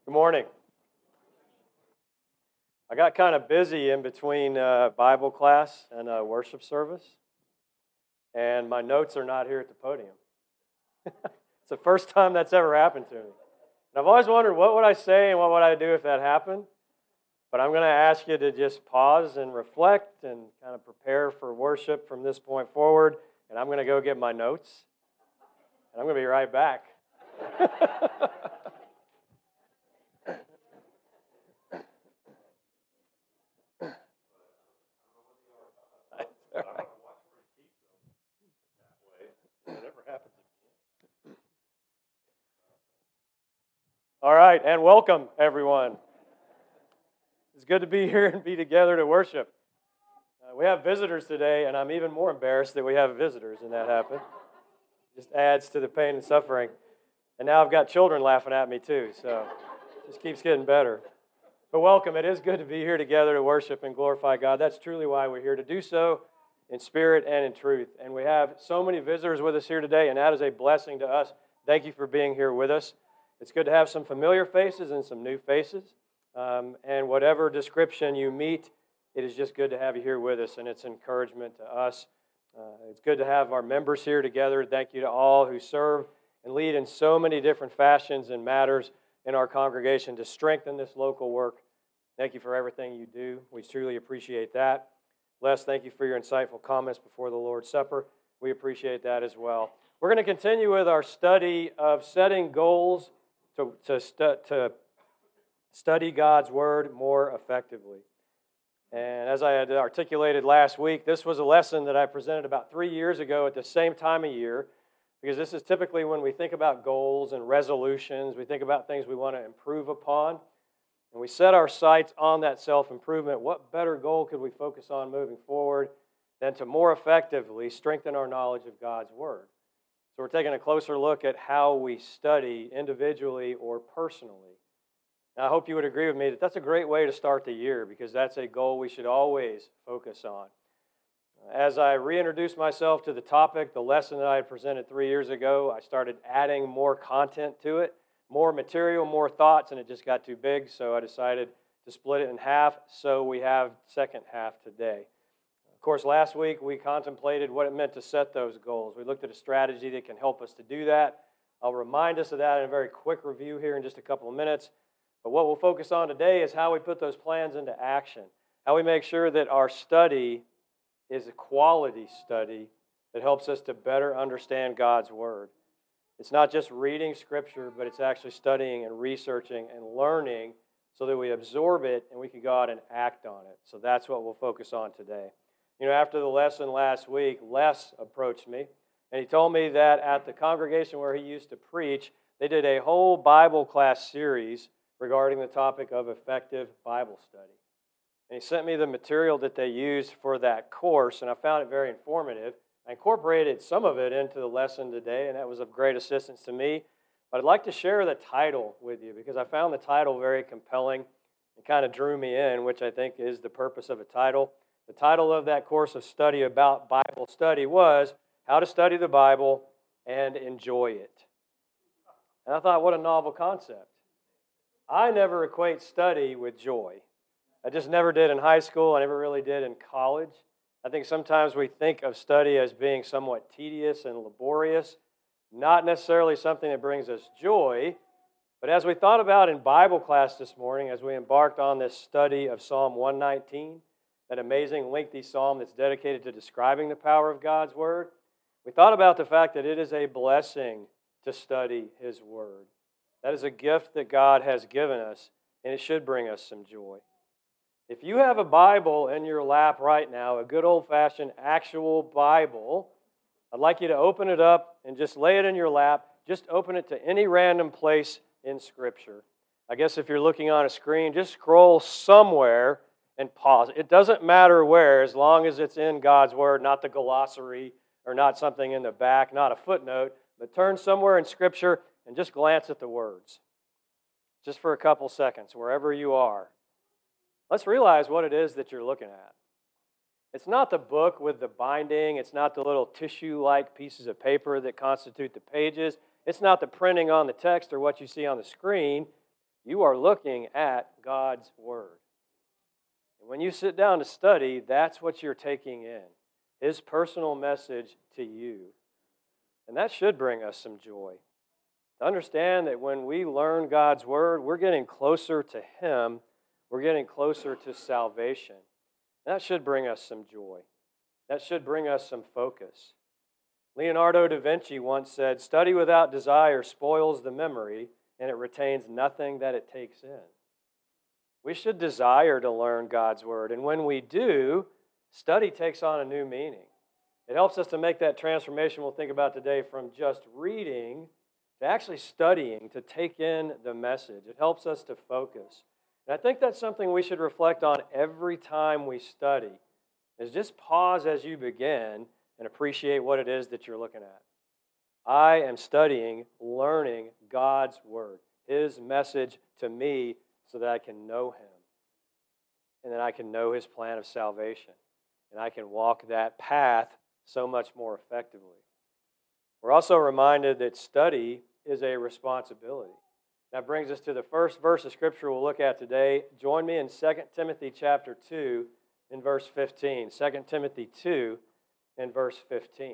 Good morning. I got kind of busy in between Bible class and worship service, and my notes are not here at the podium. It's the first time that's ever happened to me. And I've always wondered what would I say and what would I do if that happened. But I'm going to ask you to just pause and reflect and kind of prepare for worship from this point forward. And I'm going to go get my notes, and I'm going to be right back. All right, and welcome, everyone. It's good to be here and be together to worship. We have visitors today, and I'm even more embarrassed that we have visitors and that happened. Just adds to the pain and suffering. And now I've got children laughing at me too, so it just keeps getting better. But welcome. It is good to be here together to worship and glorify God. That's truly why we're here, to do so in spirit and in truth. And we have so many visitors with us here today, and that is a blessing to us. Thank you for being here with us. It's good to have some familiar faces and some new faces. And whatever description you meet, it is just good to have you here with us, and it's encouragement to us. It's good to have our members here together. Thank you to all who serve and lead in so many different fashions and matters in our congregation to strengthen this local work. Thank you for everything you do. We truly appreciate that. Les, thank you for your insightful comments before the Lord's Supper. We appreciate that as well. We're going to continue with our study of setting goals to study God's Word more effectively. And as I had articulated last week, this was a lesson that I presented about 3 years ago at the same time of year, because this is typically when we think about goals and resolutions, we think about things we want to improve upon, and we set our sights on that self-improvement. What better goal could we focus on moving forward than to more effectively strengthen our knowledge of God's Word? So we're taking a closer look at how we study individually or personally. And I hope you would agree with me that that's a great way to start the year, because that's a goal we should always focus on. As I reintroduced myself to the topic, the lesson that I had presented 3 years ago, I started adding more content to it, more material, more thoughts, and it just got too big, so I decided to split it in half, so we have second half today. Of course, last week we contemplated what it meant to set those goals. We looked at a strategy that can help us to do that. I'll remind us of that in a very quick review here in just a couple of minutes. But what we'll focus on today is how we put those plans into action, how we make sure that our study is a quality study that helps us to better understand God's Word. It's not just reading Scripture, but it's actually studying and researching and learning so that we absorb it and we can go out and act on it. So that's what we'll focus on today. You know, after the lesson last week, Les approached me, and he told me that at the congregation where he used to preach, they did a whole Bible class series regarding the topic of effective Bible study. And he sent me the material that they used for that course, and I found it very informative. I incorporated some of it into the lesson today, and that was of great assistance to me. But I'd like to share the title with you, because I found the title very compelling and kind of drew me in, which I think is the purpose of a title. The title of that course of study about Bible study was How to Study the Bible and Enjoy It. And I thought, what a novel concept. I never equate study with joy. I just never did in high school. I never really did in college. I think sometimes we think of study as being somewhat tedious and laborious, not necessarily something that brings us joy. But as we thought about in Bible class this morning, as we embarked on this study of Psalm 119, that amazing lengthy psalm that's dedicated to describing the power of God's Word, we thought about the fact that it is a blessing to study His Word. That is a gift that God has given us, and it should bring us some joy. If you have a Bible in your lap right now, a good old-fashioned actual Bible, I'd like you to open it up and just lay it in your lap. Just open it to any random place in Scripture. I guess if you're looking on a screen, just scroll somewhere and pause. It doesn't matter where, as long as it's in God's Word, not the glossary or not something in the back, not a footnote, but turn somewhere in Scripture and just glance at the words, just for a couple seconds, wherever you are. Let's realize what it is that you're looking at. It's not the book with the binding. It's not the little tissue-like pieces of paper that constitute the pages. It's not the printing on the text or what you see on the screen. you are looking at God's Word. And when you sit down to study, that's what you're taking in, His personal message to you. And that should bring us some joy. To understand that when we learn God's Word, we're getting closer to Him, we're getting closer to salvation. And that should bring us some joy. That should bring us some focus. Leonardo da Vinci once said, "Study without desire spoils the memory, and it retains nothing that it takes in." We should desire to learn God's Word, and when we do, study takes on a new meaning. It helps us to make that transformation we'll think about today from just reading to actually studying, to take in the message. It helps us to focus. And I think that's something we should reflect on every time we study, is just pause as you begin and appreciate what it is that you're looking at. I am studying, learning God's Word, His message to me so that I can know Him. And then I can know His plan of salvation. And I can walk that path so much more effectively. We're also reminded that study is a responsibility. That brings us to the first verse of Scripture we'll look at today. Join me in 2 Timothy chapter 2 in verse 15. 2 Timothy 2 in verse 15.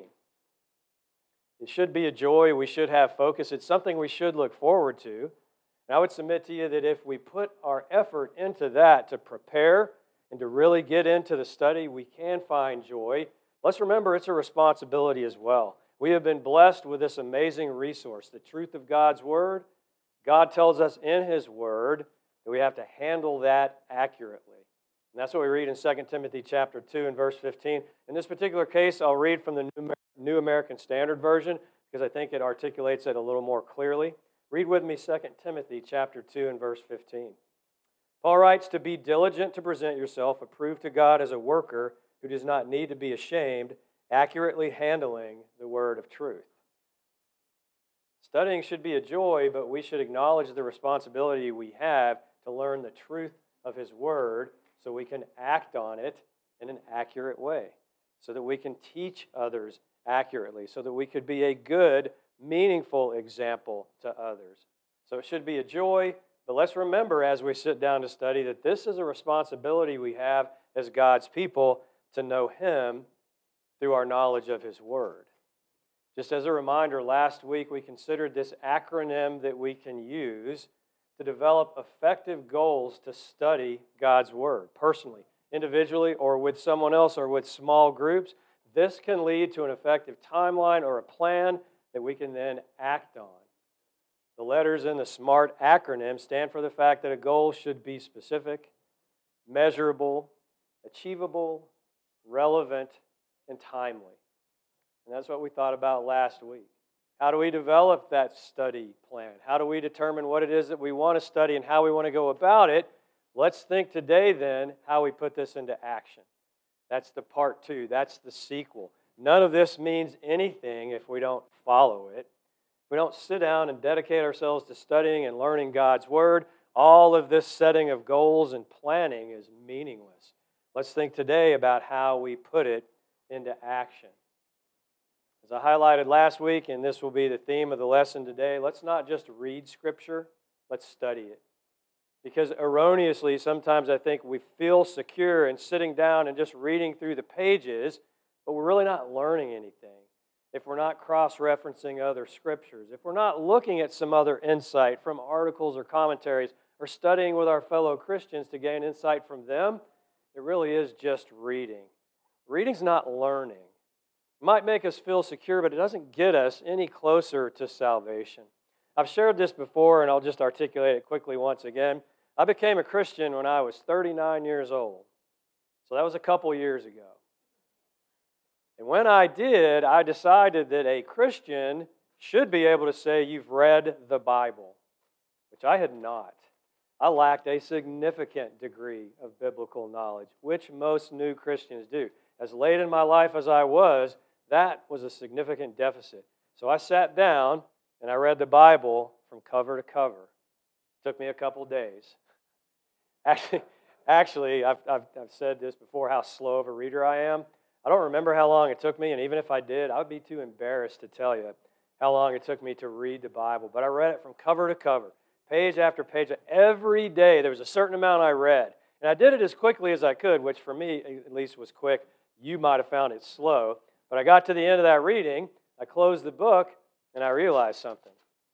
It should be a joy. We should have focus. It's something we should look forward to. And I would submit to you that if we put our effort into that to prepare and to really get into the study, we can find joy. Let's remember it's a responsibility as well. We have been blessed with this amazing resource, the truth of God's Word. God tells us in His Word that we have to handle that accurately. And that's what we read in 2 Timothy chapter 2 and verse 15. In this particular case, I'll read from the New American Standard Version because I think it articulates it a little more clearly. Read with me 2 Timothy chapter 2 and verse 15. Paul writes, "To be diligent to present yourself approved to God as a worker who does not need to be ashamed, accurately handling the word of truth." Studying should be a joy, but we should acknowledge the responsibility we have to learn the truth of His Word so we can act on it in an accurate way, so that we can teach others accurately, so that we could be a good, meaningful example to others. So it should be a joy, but let's remember as we sit down to study that this is a responsibility we have as God's people to know Him through our knowledge of His Word. Just as a reminder, last week we considered this acronym that we can use to develop effective goals to study God's Word, personally, individually, or with someone else, or with small groups. This can lead to an effective timeline or a plan that we can then act on. The letters in the SMART acronym stand for the fact that a goal should be specific, measurable, achievable, relevant, and timely. And that's what we thought about last week. How do we develop that study plan? How do we determine what it is that we want to study and how we want to go about it? Let's think today then how we put this into action. That's the part 2. That's the sequel. None of this means anything if we don't follow it. If we don't sit down and dedicate ourselves to studying and learning God's Word, all of this setting of goals and planning is meaningless. Let's think today about how we put it into action. As I highlighted last week, and this will be the theme of the lesson today, let's not just read Scripture, let's study it. Because erroneously, sometimes I think we feel secure in sitting down and just reading through the pages, but we're really not learning anything. If we're not cross-referencing other Scriptures, if we're not looking at some other insight from articles or commentaries, or studying with our fellow Christians to gain insight from them, it really is just reading. Reading's not learning. It might make us feel secure, but it doesn't get us any closer to salvation. I've shared this before, and I'll just articulate it quickly once again. I became a Christian when I was 39 years old. So that was a couple years ago. And when I did, I decided that a Christian should be able to say, "You've read the Bible," which I had not. I lacked a significant degree of biblical knowledge, which most new Christians do. As late in my life as I was, that was a significant deficit. So I sat down and I read the Bible from cover to cover. It took me a couple days. Actually, I've said this before, how slow of a reader I am. I don't remember how long it took me, and even if I did, I would be too embarrassed to tell you how long it took me to read the Bible. But I read it from cover to cover. page after page. Every day there was a certain amount I read. And I did it as quickly as I could, which for me at least was quick. You might have found it slow. But I got to the end of that reading, I closed the book, and I realized something.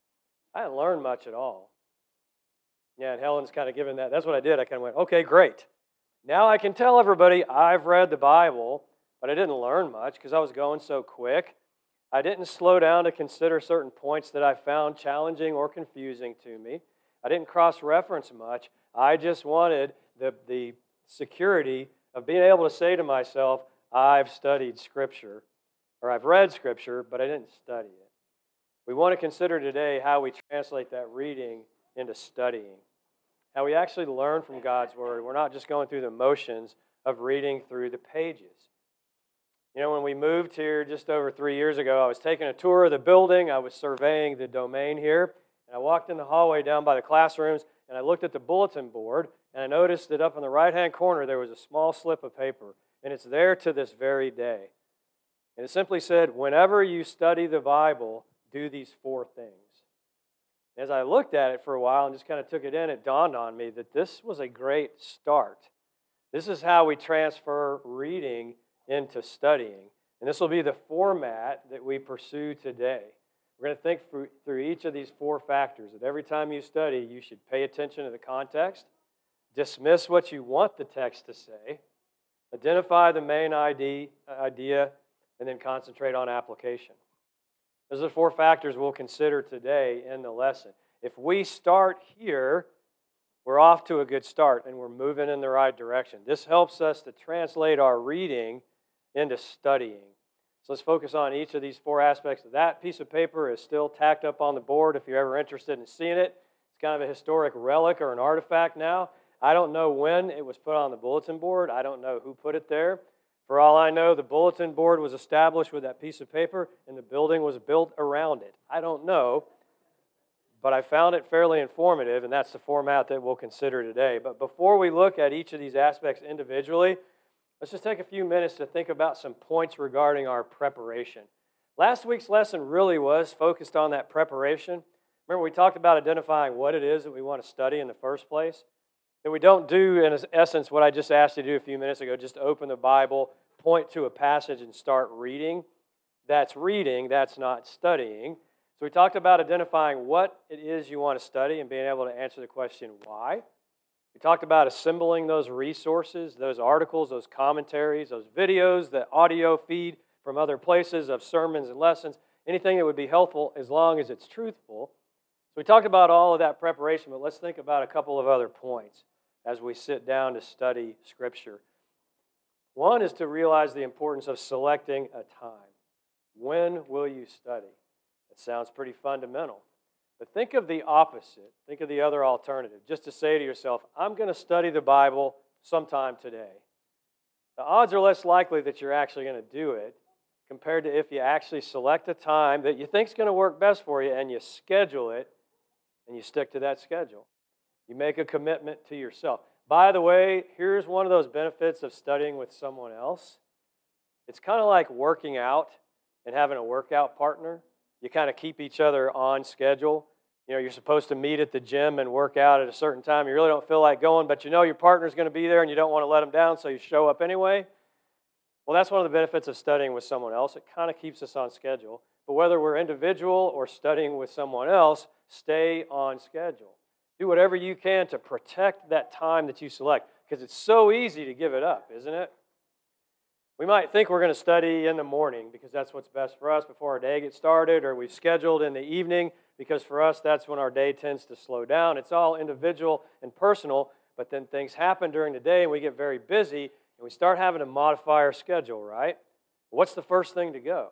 I didn't learn much at all. Yeah, and Helen's kind of given that. That's what I did. I kind of went, okay, great. Now I can tell everybody I've read the Bible, but I didn't learn much because I was going so quick. I didn't slow down to consider certain points that I found challenging or confusing to me. I didn't cross-reference much. I just wanted the security of being able to say to myself, I've studied Scripture, or I've read Scripture, but I didn't study it. We want to consider today how we translate that reading into studying, how we actually learn from God's Word. We're not just going through the motions of reading through the pages. You know, when we moved here just over 3 years ago, I was taking a tour of the building. I was surveying the domain here, and I walked in the hallway down by the classrooms, and I looked at the bulletin board, and I noticed that up in the right-hand corner there was a small slip of paper, and it's there to this very day. And it simply said, whenever you study the Bible, do these 4 things. As I looked at it for a while and just kind of took it in, it dawned on me that this was a great start. This is how we transfer reading into studying. And this will be the format that we pursue today. We're going to think through each of these 4 factors. That every time you study, you should pay attention to the context, dismiss what you want the text to say, identify the main idea, and then concentrate on application. Those are the 4 factors we'll consider today in the lesson. If we start here, we're off to a good start and we're moving in the right direction. This helps us to translate our reading into studying. So let's focus on each of these 4 aspects. That piece of paper is still tacked up on the board if you're ever interested in seeing it. It's kind of a historic relic or an artifact now. I don't know when it was put on the bulletin board. I don't know who put it there. For all I know, the bulletin board was established with that piece of paper and the building was built around it. I don't know, but I found it fairly informative, and that's the format that we'll consider today. But before we look at each of these aspects individually, let's just take a few minutes to think about some points regarding our preparation. Last week's lesson really was focused on that preparation. Remember, we talked about identifying what it is that we want to study in the first place. That we don't do, in essence, what I just asked you to do a few minutes ago, just open the Bible, point to a passage, and start reading. That's reading, that's not studying. So we talked about identifying what it is you want to study and being able to answer the question, why? We talked about assembling those resources, those articles, those commentaries, those videos, the audio feed from other places of sermons and lessons, anything that would be helpful as long as it's truthful. So we talked about all of that preparation, but let's think about a couple of other points as we sit down to study Scripture. One is to realize the importance of selecting a time. When will you study? It sounds pretty fundamental. But think of the opposite. Think of the other alternative. Just to say to yourself, I'm going to study the Bible sometime today. The odds are less likely that you're actually going to do it compared to if you actually select a time that you think is going to work best for you and you schedule it and you stick to that schedule. You make a commitment to yourself. By the way, here's one of those benefits of studying with someone else. It's kind of like working out and having a workout partner. You kind of keep each other on schedule. You know, you're supposed to meet at the gym and work out at a certain time. You really don't feel like going, but you know your partner's going to be there and you don't want to let them down, so you show up anyway. Well, that's one of the benefits of studying with someone else. It kind of keeps us on schedule. But whether we're individual or studying with someone else, stay on schedule. Do whatever you can to protect that time that you select, because it's so easy to give it up, isn't it? We might think we're going to study in the morning because that's what's best for us before our day gets started, or we've scheduled in the evening because for us that's when our day tends to slow down. It's all individual and personal, but then things happen during the day and we get very busy and we start having to modify our schedule, right? What's the first thing to go?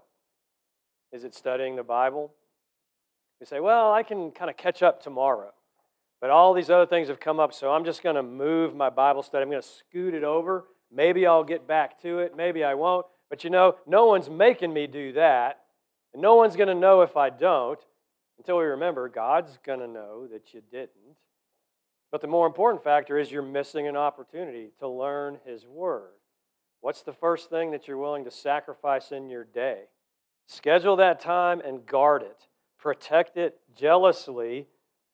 Is it studying the Bible? We say, well, I can kind of catch up tomorrow. But all these other things have come up, so I'm just going to move my Bible study. I'm going to scoot it over. Maybe I'll get back to it. Maybe I won't. But you know, no one's making me do that. And no one's going to know if I don't until we remember God's going to know that you didn't. But the more important factor is you're missing an opportunity to learn His Word. What's the first thing that you're willing to sacrifice in your day? Schedule that time and guard it. Protect it jealously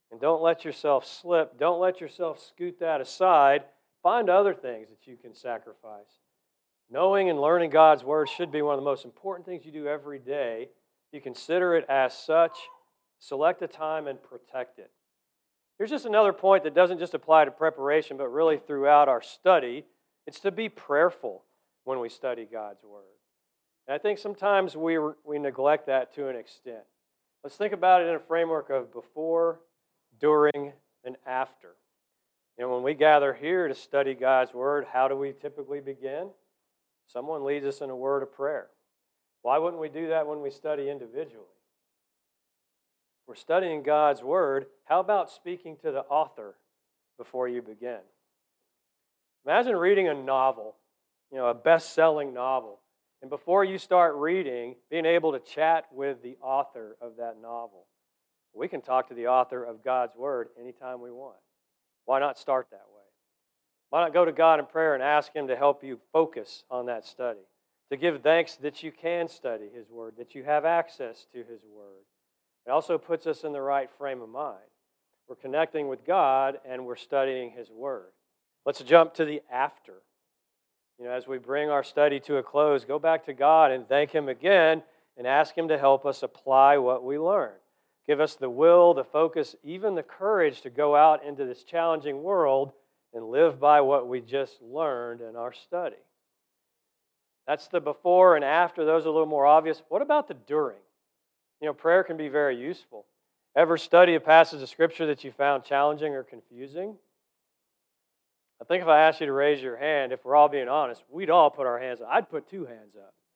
And don't let yourself slip. Don't let yourself scoot that aside. Find other things that you can sacrifice. Knowing and learning God's Word should be one of the most important things you do every day. If you consider it as such, select a time and protect it. Here's just another point that doesn't just apply to preparation, but really throughout our study. It's to be prayerful when we study God's Word. And I think sometimes we neglect that to an extent. Let's think about it in a framework of before, during, and after. When we gather here to study God's Word, how do we typically begin? Someone leads us in a word of prayer. Why wouldn't we do that when we study individually? If we're studying God's Word, how about speaking to the author before you begin? Imagine reading a novel, a best-selling novel, and before you start reading, being able to chat with the author of that novel. We can talk to the author of God's Word anytime we want. Why not start that way? Why not go to God in prayer and ask Him to help you focus on that study? To give thanks that you can study His Word, that you have access to His Word. It also puts us in the right frame of mind. We're connecting with God and we're studying His Word. Let's jump to the after. As we bring our study to a close, go back to God and thank Him again and ask Him to help us apply what we learn. Give us the will, the focus, even the courage to go out into this challenging world and live by what we just learned in our study. That's the before and after. Those are a little more obvious. What about the during? Prayer can be very useful. Ever study a passage of Scripture that you found challenging or confusing? I think if I asked you to raise your hand, if we're all being honest, we'd all put our hands up. I'd put 2 hands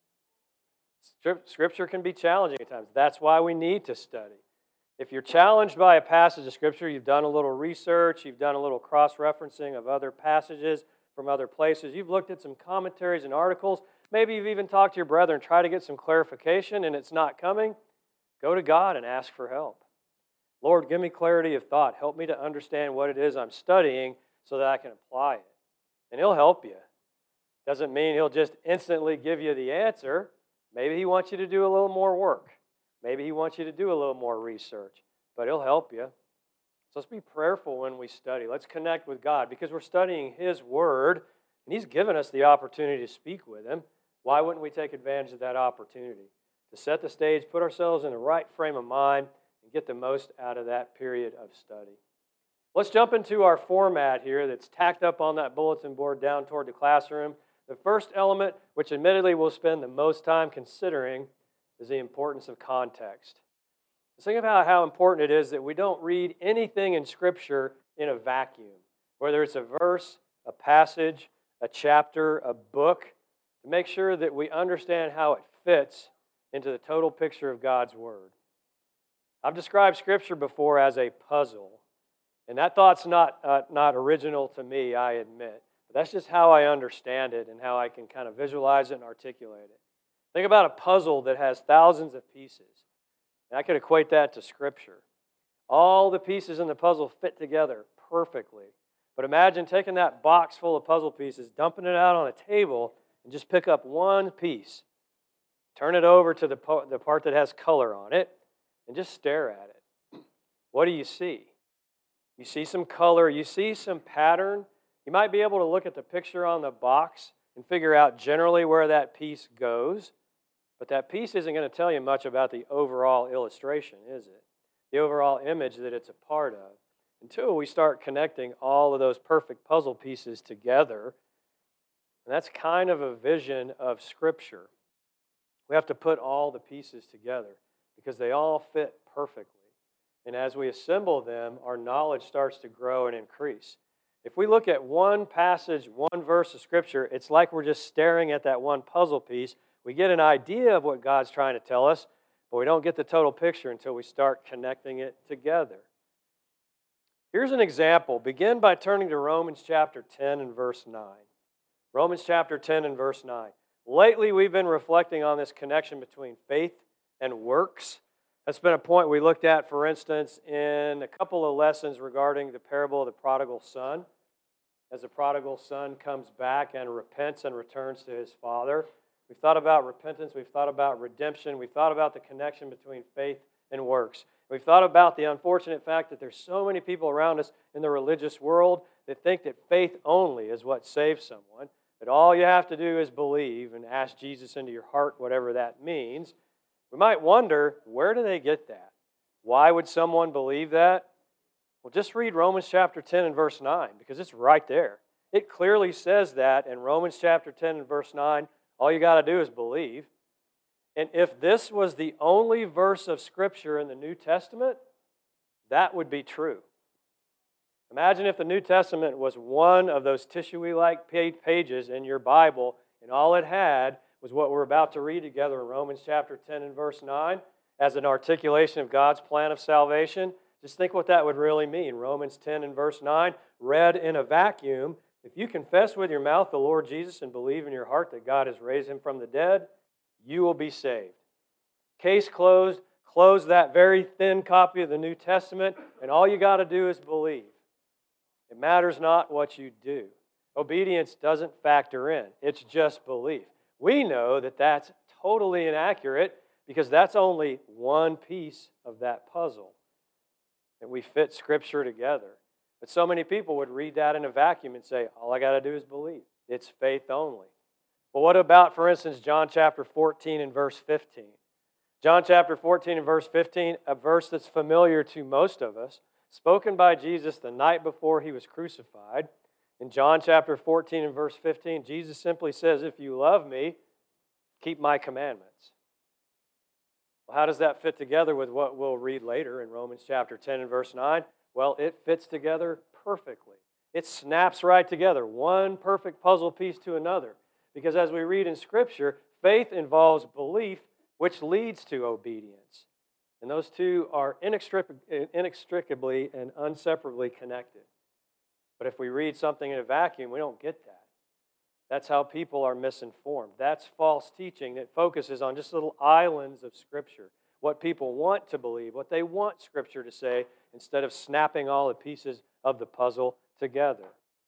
up. Scripture can be challenging at times. That's why we need to study. If you're challenged by a passage of Scripture, you've done a little research, you've done a little cross-referencing of other passages from other places, you've looked at some commentaries and articles, maybe you've even talked to your brother and tried to get some clarification and it's not coming, go to God and ask for help. Lord, give me clarity of thought. Help me to understand what it is I'm studying so that I can apply it. And He'll help you. Doesn't mean He'll just instantly give you the answer. Maybe He wants you to do a little more work. Maybe He wants you to do a little more research. But He'll help you. So let's be prayerful when we study. Let's connect with God because we're studying His Word, and He's given us the opportunity to speak with Him. Why wouldn't we take advantage of that opportunity? To set the stage, put ourselves in the right frame of mind, and get the most out of that period of study. Let's jump into our format here that's tacked up on that bulletin board down toward the classroom. The first element, which admittedly we'll spend the most time considering, is the importance of context. Let's think about how important it is that we don't read anything in Scripture in a vacuum, whether it's a verse, a passage, a chapter, a book, to make sure that we understand how it fits into the total picture of God's Word. I've described Scripture before as a puzzle. And that thought's not original to me, I admit. But that's just how I understand it and how I can kind of visualize it and articulate it. Think about a puzzle that has thousands of pieces. And I could equate that to Scripture. All the pieces in the puzzle fit together perfectly. But imagine taking that box full of puzzle pieces, dumping it out on a table, and just pick up one piece. Turn it over to the part that has color on it, and just stare at it. What do you see? You see some color, you see some pattern. You might be able to look at the picture on the box and figure out generally where that piece goes, but that piece isn't going to tell you much about the overall illustration, is it? The overall image that it's a part of. Until we start connecting all of those perfect puzzle pieces together, and that's kind of a vision of Scripture. We have to put all the pieces together because they all fit perfectly. And as we assemble them, our knowledge starts to grow and increase. If we look at one passage, one verse of Scripture, it's like we're just staring at that one puzzle piece. We get an idea of what God's trying to tell us, but we don't get the total picture until we start connecting it together. Here's an example. Begin by turning to Romans chapter 10 and verse 9. Romans chapter 10 and verse 9. Lately, we've been reflecting on this connection between faith and works. That's been a point we looked at, for instance, in a couple of lessons regarding the parable of the prodigal son. As the prodigal son comes back and repents and returns to his father. We've thought about repentance, we've thought about redemption, we've thought about the connection between faith and works. We've thought about the unfortunate fact that there's so many people around us in the religious world that think that faith only is what saves someone, that all you have to do is believe and ask Jesus into your heart, whatever that means. We might wonder, where do they get that? Why would someone believe that? Well, just read Romans chapter 10 and verse 9, because it's right there. It clearly says that in Romans chapter 10 and verse 9, all you got to do is believe. And if this was the only verse of Scripture in the New Testament, that would be true. Imagine if the New Testament was one of those tissue-like pages in your Bible, and all it had was what we're about to read together in Romans chapter 10 and verse 9 as an articulation of God's plan of salvation. Just think what that would really mean. Romans 10 and verse 9, read in a vacuum. If you confess with your mouth the Lord Jesus and believe in your heart that God has raised him from the dead, you will be saved. Case closed. Close that very thin copy of the New Testament, and all you got to do is believe. It matters not what you do. Obedience doesn't factor in. It's just belief. We know that that's totally inaccurate because that's only one piece of that puzzle. That we fit Scripture together. But so many people would read that in a vacuum and say, all I got to do is believe. It's faith only. Well, what about, for instance, John chapter 14 and verse 15? John chapter 14 and verse 15, a verse that's familiar to most of us, spoken by Jesus the night before he was crucified. In John chapter 14 and verse 15, Jesus simply says, if you love me, keep my commandments. Well, how does that fit together with what we'll read later in Romans chapter 10 and verse 9? Well, it fits together perfectly. It snaps right together, one perfect puzzle piece to another. Because as we read in Scripture, faith involves belief, which leads to obedience. And those two are inextricably and inseparably connected. But if we read something in a vacuum, we don't get that. That's how people are misinformed. That's false teaching that focuses on just little islands of Scripture, what people want to believe, what they want Scripture to say, instead of snapping all the pieces of the puzzle together.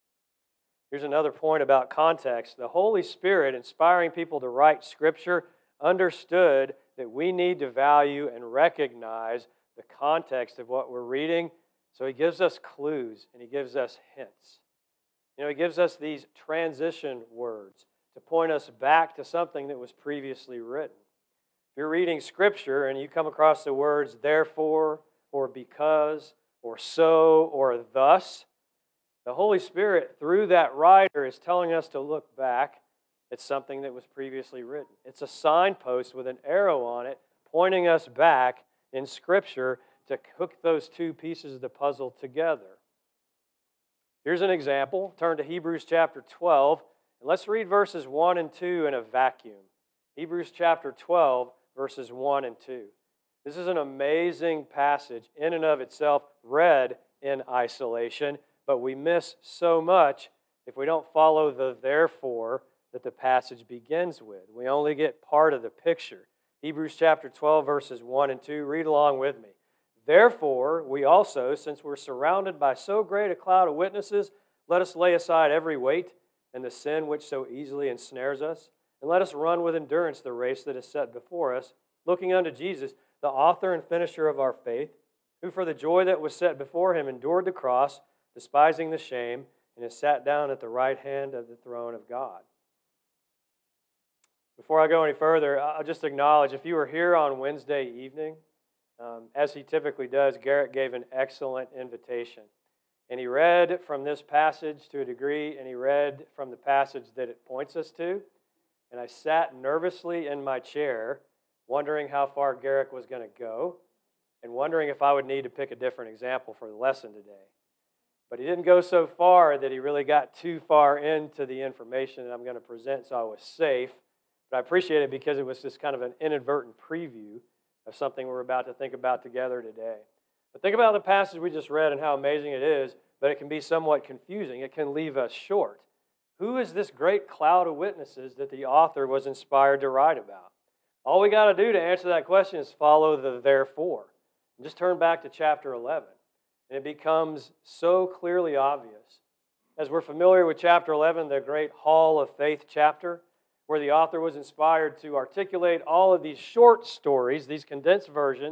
Here's another point about context. The Holy Spirit, inspiring people to write Scripture, understood that we need to value and recognize the context of what we're reading. So he gives us clues and he gives us hints. He gives us these transition words to point us back to something that was previously written. If you're reading Scripture and you come across the words therefore, or because, or so, or thus, the Holy Spirit, through that writer, is telling us to look back at something that was previously written. It's a signpost with an arrow on it, pointing us back in Scripture to hook those two pieces of the puzzle together. Here's an example. Turn to Hebrews chapter 12, and let's read verses 1 and 2 in a vacuum. Hebrews chapter 12, verses 1 and 2. This is an amazing passage in and of itself, read in isolation, but we miss so much if we don't follow the therefore that the passage begins with. We only get part of the picture. Hebrews chapter 12, verses 1 and 2. Read along with me. Therefore, we also, since we're surrounded by so great a cloud of witnesses, let us lay aside every weight and the sin which so easily ensnares us, and let us run with endurance the race that is set before us, looking unto Jesus, the author and finisher of our faith, who for the joy that was set before him endured the cross, despising the shame, and has sat down at the right hand of the throne of God. Before I go any further, I'll just acknowledge, if you were here on Wednesday evening, as he typically does, Garrett gave an excellent invitation. And he read from this passage to a degree, and he read from the passage that it points us to. And I sat nervously in my chair, wondering how far Garrett was going to go, and wondering if I would need to pick a different example for the lesson today. But he didn't go so far that he really got too far into the information that I'm going to present, so I was safe. But I appreciate it because it was just kind of an inadvertent preview of something we're about to think about together today. But think about the passage we just read and how amazing it is, but it can be somewhat confusing. It can leave us short. Who is this great cloud of witnesses that the author was inspired to write about? All we got to do to answer that question is follow the therefore. And just turn back to chapter 11. And it becomes so clearly obvious. As we're familiar with chapter 11, the great Hall of Faith chapter, where the author was inspired to articulate all of these short stories, these condensed versions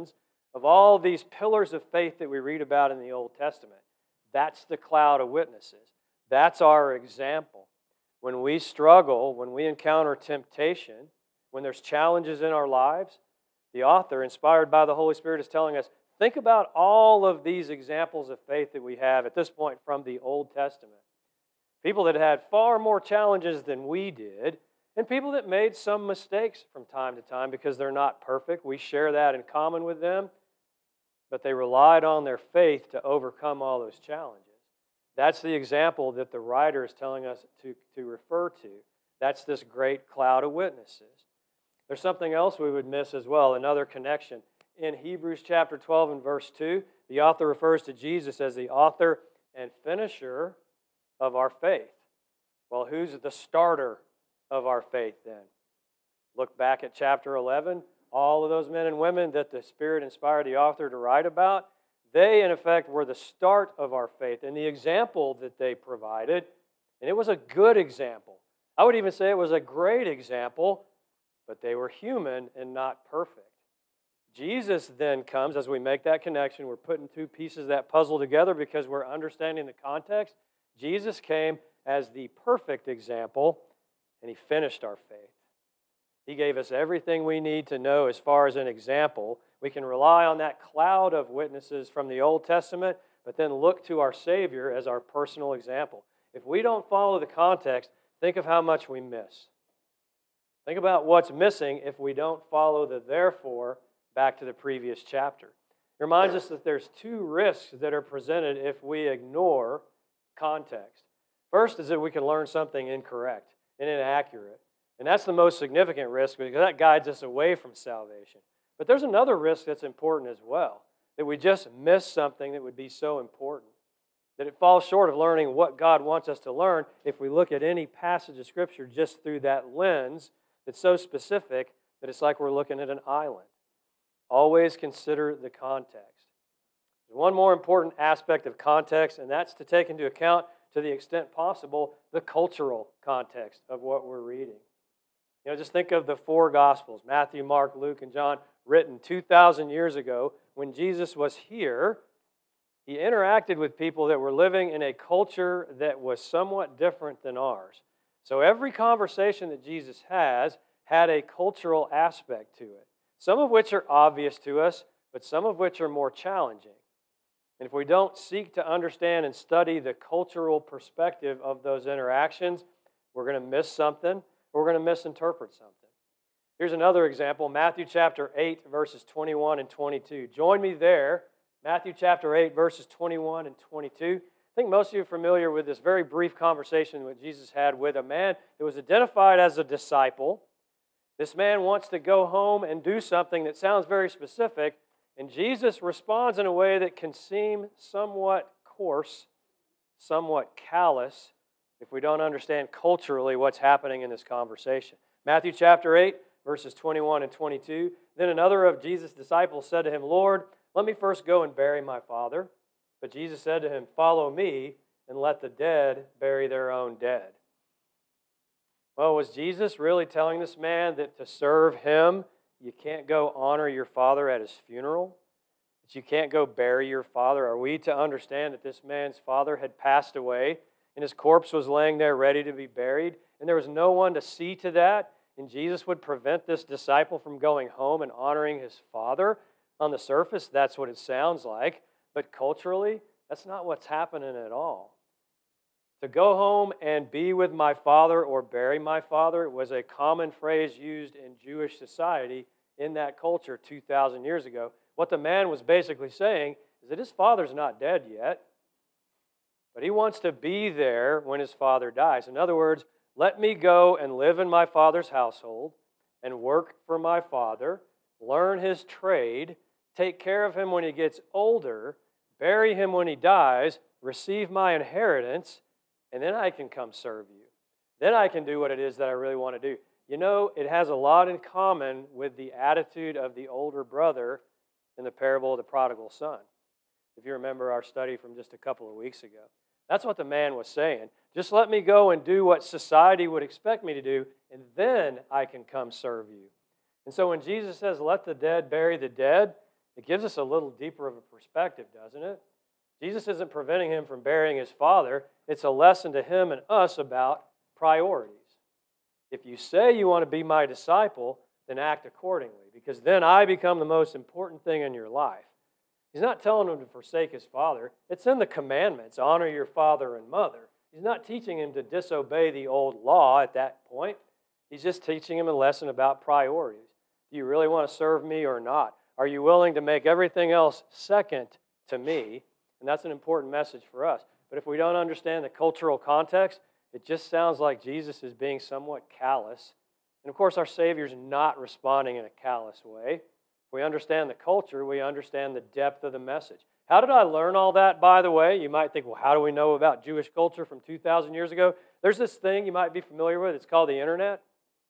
Of all these pillars of faith that we read about in the Old Testament, that's the cloud of witnesses. That's our example. When we struggle, when we encounter temptation, when there's challenges in our lives, the author, inspired by the Holy Spirit, is telling us, think about all of these examples of faith that we have at this point from the Old Testament. People that had far more challenges than we did, and people that made some mistakes from time to time because they're not perfect. We share that in common with them, but they relied on their faith to overcome all those challenges. That's the example that the writer is telling us to refer to. That's this great cloud of witnesses. There's something else we would miss as well, another connection. In Hebrews chapter 12 and verse 2, the author refers to Jesus as the author and finisher of our faith. Well, who's the starter of our faith then? Look back at chapter 11. All of those men and women that the Spirit inspired the author to write about, they, in effect, were the start of our faith and the example that they provided. And it was a good example. I would even say it was a great example, but they were human and not perfect. Jesus then comes, as we make that connection, we're putting two pieces of that puzzle together because we're understanding the context. Jesus came as the perfect example, and He finished our faith. He gave us everything we need to know as far as an example. We can rely on that cloud of witnesses from the Old Testament, but then look to our Savior as our personal example. If we don't follow the context, think of how much we miss. Think about what's missing if we don't follow the therefore back to the previous chapter. It reminds us that there's two risks that are presented if we ignore context. First is that we can learn something incorrect and inaccurate. And that's the most significant risk because that guides us away from salvation. But there's another risk that's important as well, that we just miss something that would be so important, that it falls short of learning what God wants us to learn if we look at any passage of Scripture just through that lens that's so specific that it's like we're looking at an island. Always consider the context. There's one more important aspect of context, and that's to take into account, to the extent possible, the cultural context of what we're reading. Just think of the four Gospels, Matthew, Mark, Luke, and John, written 2,000 years ago. When Jesus was here, He interacted with people that were living in a culture that was somewhat different than ours. So every conversation that Jesus has had a cultural aspect to it, some of which are obvious to us, but some of which are more challenging. And if we don't seek to understand and study the cultural perspective of those interactions, we're going to miss something, or we're going to misinterpret something. Here's another example, Matthew chapter 8, verses 21 and 22. Join me there, Matthew chapter 8, verses 21 and 22. I think most of you are familiar with this very brief conversation that Jesus had with a man that was identified as a disciple. This man wants to go home and do something that sounds very specific, and Jesus responds in a way that can seem somewhat coarse, somewhat callous, if we don't understand culturally what's happening in this conversation. Matthew chapter 8, verses 21 and 22. Then another of Jesus' disciples said to Him, Lord, let me first go and bury my father. But Jesus said to him, follow me and let the dead bury their own dead. Well, was Jesus really telling this man that to serve Him, you can't go honor your father at his funeral? That you can't go bury your father? Are we to understand that this man's father had passed away and his corpse was laying there ready to be buried, and there was no one to see to that, and Jesus would prevent this disciple from going home and honoring his father? On the surface, that's what it sounds like, but culturally, that's not what's happening at all. To go home and be with my father or bury my father was a common phrase used in Jewish society in that culture 2,000 years ago. What the man was basically saying is that his father's not dead yet, but he wants to be there when his father dies. In other words, let me go and live in my father's household and work for my father, learn his trade, take care of him when he gets older, bury him when he dies, receive my inheritance, and then I can come serve you. Then I can do what it is that I really want to do. It has a lot in common with the attitude of the older brother in the parable of the prodigal son. If you remember our study from just a couple of weeks ago. That's what the man was saying. Just let me go and do what society would expect me to do, and then I can come serve you. And so when Jesus says, let the dead bury the dead, It gives us a little deeper of a perspective, doesn't it? Jesus isn't preventing him from burying his father. It's a lesson to him and us about priorities. If you say you want to be my disciple, then act accordingly, because then I become the most important thing in your life. He's not telling him to forsake his father. It's in the commandments, honor your father and mother. He's not teaching him to disobey the old law at that point. He's just teaching him a lesson about priorities. Do you really want to serve me or not? Are you willing to make everything else second to me? And that's an important message for us. But if we don't understand the cultural context, it just sounds like Jesus is being somewhat callous. And of course, our Savior's not responding in a callous way. If we understand the culture, we understand the depth of the message. How did I learn all that, by the way? You might think, well, how do we know about Jewish culture from 2,000 years ago? There's this thing you might be familiar with. It's called the internet.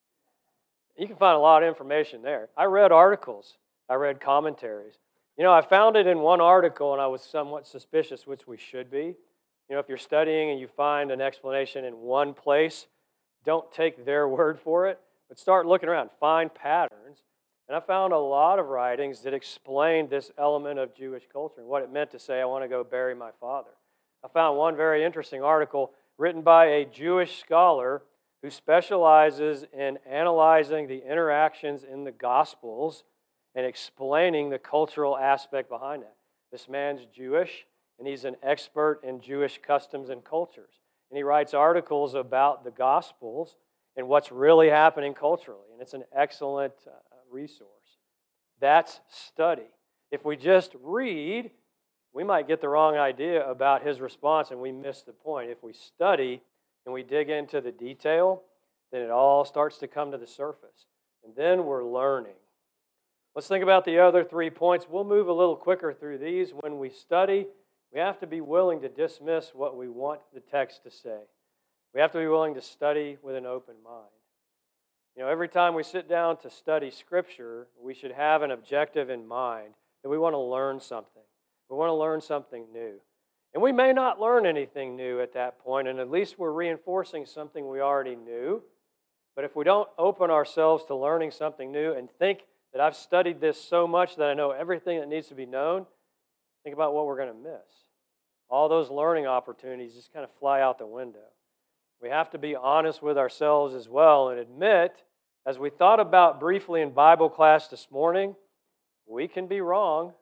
You can find a lot of information there. I read articles. I read commentaries. I found it in one article, and I was somewhat suspicious, which we should be. If you're studying and you find an explanation in one place, don't take their word for it, but start looking around. Find patterns. And I found a lot of writings that explained this element of Jewish culture and what it meant to say, I want to go bury my father. I found one very interesting article written by a Jewish scholar who specializes in analyzing the interactions in the Gospels and explaining the cultural aspect behind it. This man's Jewish, and he's an expert in Jewish customs and cultures. And he writes articles about the Gospels and what's really happening culturally. And it's an excellent resource. That's study. If we just read, we might get the wrong idea about his response and we miss the point. If we study and we dig into the detail, then it all starts to come to the surface. And then we're learning. Let's think about the other 3 points. We'll move a little quicker through these. When we study, we have to be willing to dismiss what we want the text to say. We have to be willing to study with an open mind. Every time we sit down to study Scripture, we should have an objective in mind that we want to learn something. We want to learn something new. And we may not learn anything new at that point, and at least we're reinforcing something we already knew. But if we don't open ourselves to learning something new and think that I've studied this so much that I know everything that needs to be known, think about what we're going to miss. All those learning opportunities just kind of fly out the window. We have to be honest with ourselves as well and admit, as we thought about briefly in Bible class this morning, we can be wrong.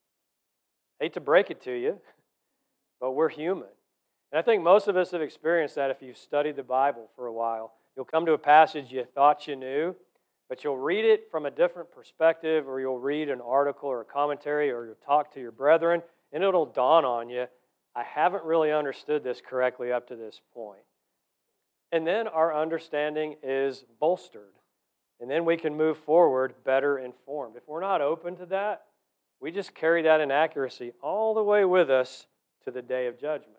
Hate to break it to you, but we're human. And I think most of us have experienced that if you've studied the Bible for a while. You'll come to a passage you thought you knew, but you'll read it from a different perspective, or you'll read an article or a commentary, or you'll talk to your brethren, and it'll dawn on you, I haven't really understood this correctly up to this point. And then our understanding is bolstered. And then we can move forward better informed. If we're not open to that, we just carry that inaccuracy all the way with us to the day of judgment.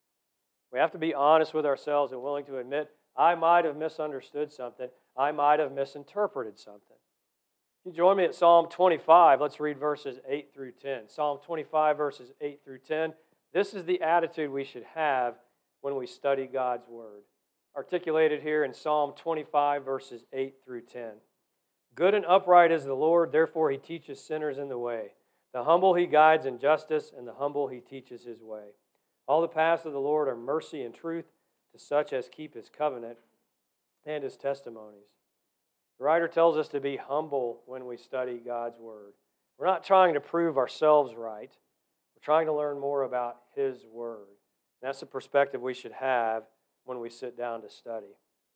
We have to be honest with ourselves and willing to admit, I might have misunderstood something. I might have misinterpreted something. If you join me at Psalm 25, let's read verses 8 through 10. Psalm 25, verses 8 through 10. This is the attitude we should have when we study God's Word. Articulated here in Psalm 25, verses 8 through 10. Good and upright is the Lord, therefore He teaches sinners in the way. The humble He guides in justice, and the humble He teaches His way. All the paths of the Lord are mercy and truth to such as keep His covenant and His testimonies. The writer tells us to be humble when we study God's Word. We're not trying to prove ourselves right. We're trying to learn more about His Word. And that's the perspective we should have when we sit down to study.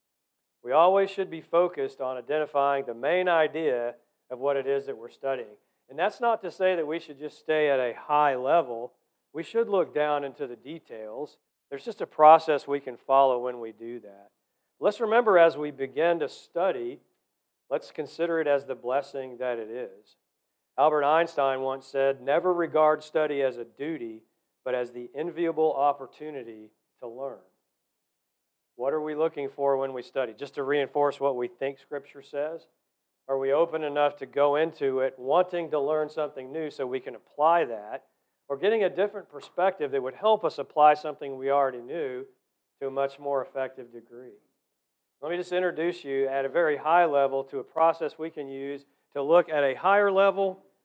We always should be focused on identifying the main idea of what it is that we're studying. And that's not to say that we should just stay at a high level. We should look down into the details. There's just a process we can follow when we do that. Let's remember, as we begin to study, let's consider it as the blessing that it is. Albert Einstein once said, "Never regard study as a duty, but as the enviable opportunity to learn." What are we looking for when we study? Just to reinforce what we think Scripture says? Are we open enough to go into it wanting to learn something new so we can apply that? Or getting a different perspective that would help us apply something we already knew to a much more effective degree? Let me just introduce you at a very high level to a process we can use to look at a higher level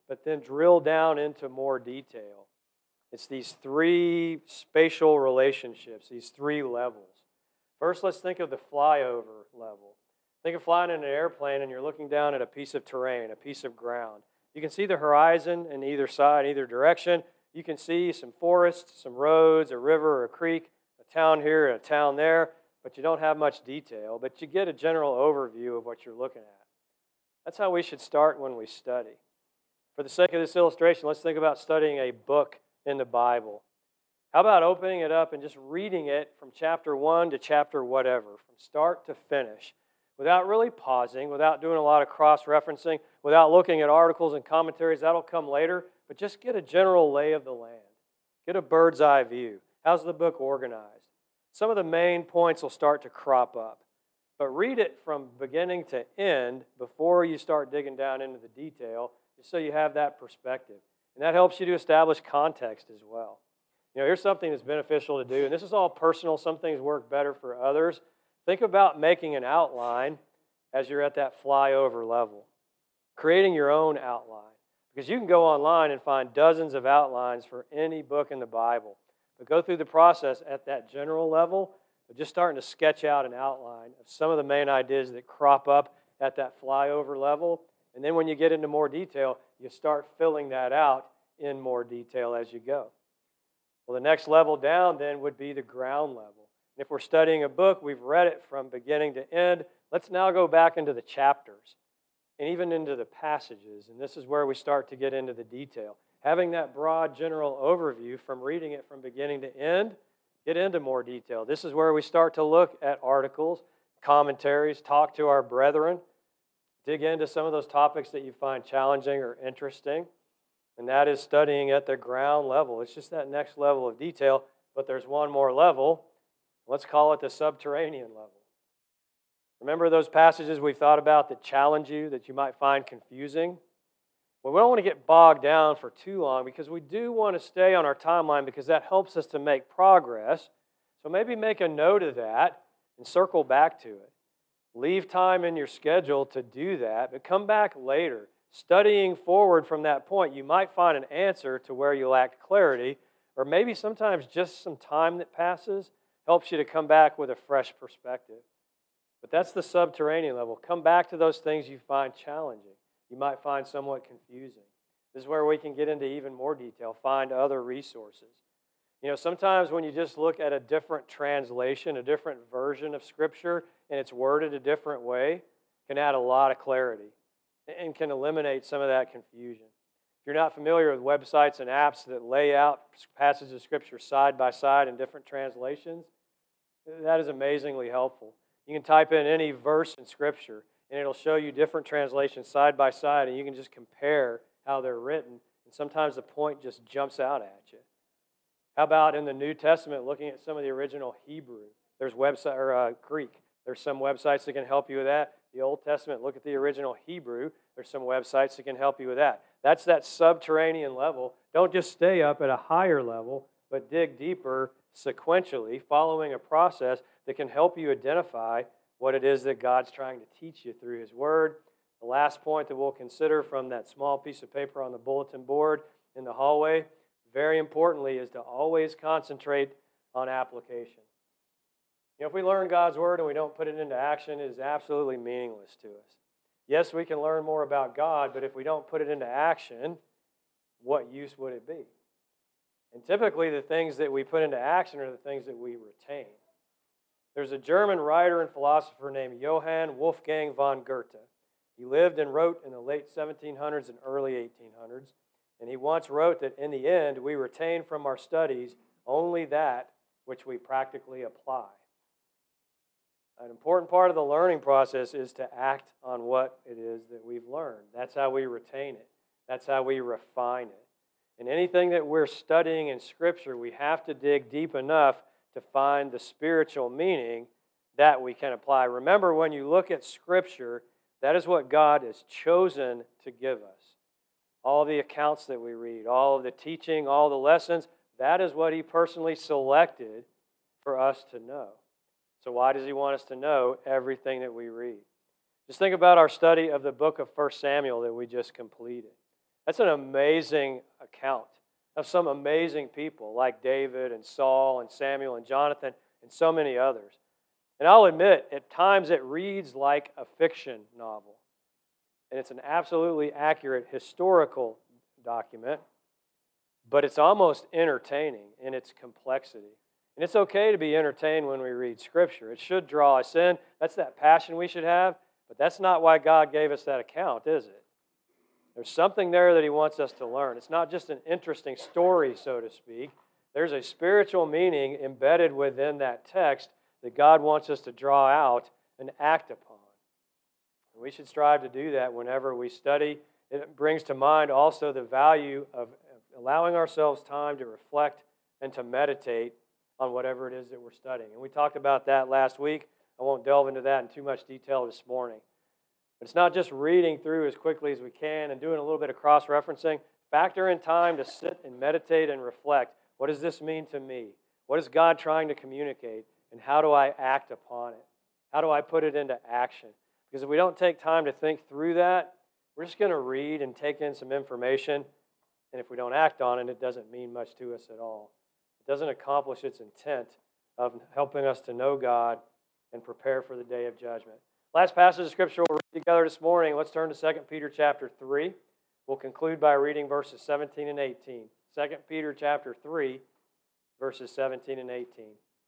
but then drill down into more detail. It's these three spatial relationships, these three levels. First, let's think of the flyover level. Think of flying in an airplane and you're looking down at a piece of terrain, a piece of ground. You can see the horizon in either side, either direction. You can see some forests, some roads, a river, a creek, a town here, a town there, but you don't have much detail, but you get a general overview of what you're looking at. That's how we should start when we study. For the sake of this illustration, let's think about studying a book in the Bible. How about opening it up and just reading it from chapter 1 to chapter whatever, from start to finish, without really pausing, without doing a lot of cross-referencing, without looking at articles and commentaries. That'll come later, but just get a general lay of the land. Get a bird's eye view. How's the book organized? Some of the main points will start to crop up, but read it from beginning to end before you start digging down into the detail, just so you have that perspective. And that helps you to establish context as well. Here's something that's beneficial to do, and this is all personal. Some things work better for others. Think about making an outline as you're at that flyover level, creating your own outline. Because you can go online and find dozens of outlines for any book in the Bible. But go through the process at that general level of just starting to sketch out an outline of some of the main ideas that crop up at that flyover level. And then when you get into more detail, you start filling that out in more detail as you go. Well, the next level down then would be the ground level. And if we're studying a book, we've read it from beginning to end. Let's now go back into the chapters and even into the passages. And this is where we start to get into the detail. Having that broad general overview from reading it from beginning to end, get into more detail. This is where we start to look at articles, commentaries, talk to our brethren, dig into some of those topics that you find challenging or interesting. And that is studying at the ground level. It's just that next level of detail, but there's one more level. Let's call it the subterranean level. Remember those passages we've thought about that challenge you, that you might find confusing? Well, we don't want to get bogged down for too long because we do want to stay on our timeline because that helps us to make progress. So maybe make a note of that and circle back to it. Leave time in your schedule to do that, but come back later. Studying forward from that point, you might find an answer to where you lacked clarity, or maybe sometimes just some time that passes helps you to come back with a fresh perspective. But that's the subterranean level. Come back to those things you find challenging. You might find somewhat confusing. This is where we can get into even more detail, find other resources. Sometimes when you just look at a different translation, a different version of Scripture, and it's worded a different way, can add a lot of clarity and can eliminate some of that confusion. If you're not familiar with websites and apps that lay out passages of Scripture side by side in different translations, that is amazingly helpful. You can type in any verse in Scripture, and it'll show you different translations side by side, and you can just compare how they're written, and sometimes the point just jumps out at you. How about in the New Testament, looking at some of the original Hebrew? There's Greek. There's some websites that can help you with that. The Old Testament, look at the original Hebrew. There's some websites that can help you with that. That's that subterranean level. Don't just stay up at a higher level, but dig deeper sequentially, following a process that can help you identify what it is that God's trying to teach you through His Word. The last point that we'll consider from that small piece of paper on the bulletin board in the hallway, very importantly, is to always concentrate on application. If we learn God's Word and we don't put it into action, it is absolutely meaningless to us. Yes, we can learn more about God, but if we don't put it into action, what use would it be? And typically the things that we put into action are the things that we retain. There's a German writer and philosopher named Johann Wolfgang von Goethe. He lived and wrote in the late 1700s and early 1800s, and he once wrote that in the end, we retain from our studies only that which we practically apply. An important part of the learning process is to act on what it is that we've learned. That's how we retain it. That's how we refine it. And anything that we're studying in Scripture, we have to dig deep enough to find the spiritual meaning that we can apply. Remember, when you look at Scripture, that is what God has chosen to give us. All the accounts that we read, all of the teaching, all the lessons, that is what He personally selected for us to know. So why does He want us to know everything that we read? Just think about our study of the book of 1 Samuel that we just completed. That's an amazing account of some amazing people like David and Saul and Samuel and Jonathan and so many others. And I'll admit, at times it reads like a fiction novel. And it's an absolutely accurate historical document, but it's almost entertaining in its complexity. And it's okay to be entertained when we read Scripture. It should draw us in. That's that passion we should have, but that's not why God gave us that account, is it? There's something there that He wants us to learn. It's not just an interesting story, so to speak. There's a spiritual meaning embedded within that text that God wants us to draw out and act upon. And we should strive to do that whenever we study. It brings to mind also the value of allowing ourselves time to reflect and to meditate on whatever it is that we're studying. And we talked about that last week. I won't delve into that in too much detail this morning. But it's not just reading through as quickly as we can and doing a little bit of cross-referencing. Factor in time to sit and meditate and reflect. What does this mean to me? What is God trying to communicate? And how do I act upon it? How do I put it into action? Because if we don't take time to think through that, we're just going to read and take in some information. And if we don't act on it, it doesn't mean much to us at all. It doesn't accomplish its intent of helping us to know God and prepare for the day of judgment. Last passage of Scripture we'll read together this morning. Let's turn to 2 Peter chapter 3. We'll conclude by reading verses 17 and 18. 2 Peter chapter 3, verses 17 and 18.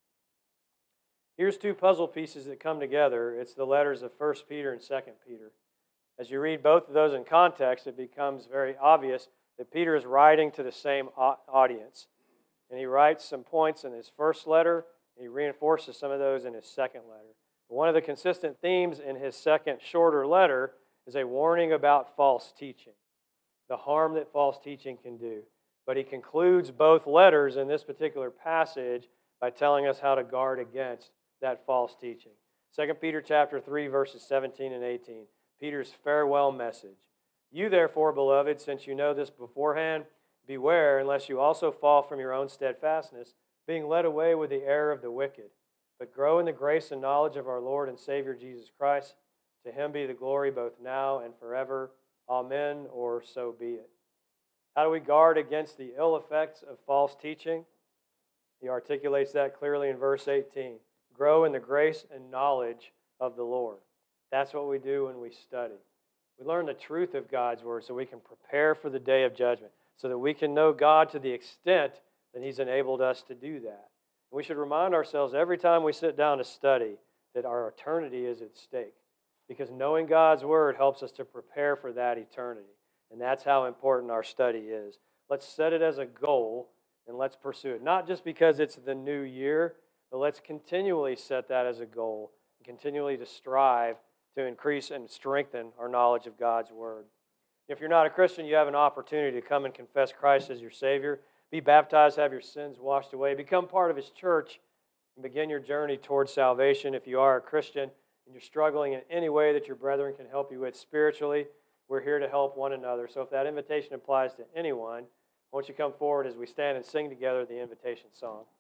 Here's two puzzle pieces that come together. It's the letters of 1 Peter and 2 Peter. As you read both of those in context, it becomes very obvious that Peter is writing to the same audience. And he writes some points in his first letter, and he reinforces some of those in his second letter. One of the consistent themes in his second, shorter letter is a warning about false teaching, the harm that false teaching can do. But he concludes both letters in this particular passage by telling us how to guard against that false teaching. 2 Peter chapter 3, verses 17 and 18, Peter's farewell message. You therefore, beloved, since you know this beforehand, beware lest you also fall from your own steadfastness, being led away with the error of the wicked. But grow in the grace and knowledge of our Lord and Savior Jesus Christ. To Him be the glory both now and forever. Amen, or so be it. How do we guard against the ill effects of false teaching? He articulates that clearly in verse 18. Grow in the grace and knowledge of the Lord. That's what we do when we study. We learn the truth of God's Word so we can prepare for the day of judgment, so that we can know God to the extent that He's enabled us to do that. And we should remind ourselves every time we sit down to study that our eternity is at stake, because knowing God's Word helps us to prepare for that eternity. And that's how important our study is. Let's set it as a goal and let's pursue it. Not just because it's the new year, but let's continually set that as a goal and continually to strive to increase and strengthen our knowledge of God's Word. If you're not a Christian, you have an opportunity to come and confess Christ as your Savior, be baptized, have your sins washed away, become part of His church, and begin your journey towards salvation. If you are a Christian and you're struggling in any way that your brethren can help you with spiritually, we're here to help one another. So if that invitation applies to anyone, won't you come forward as we stand and sing together the invitation song?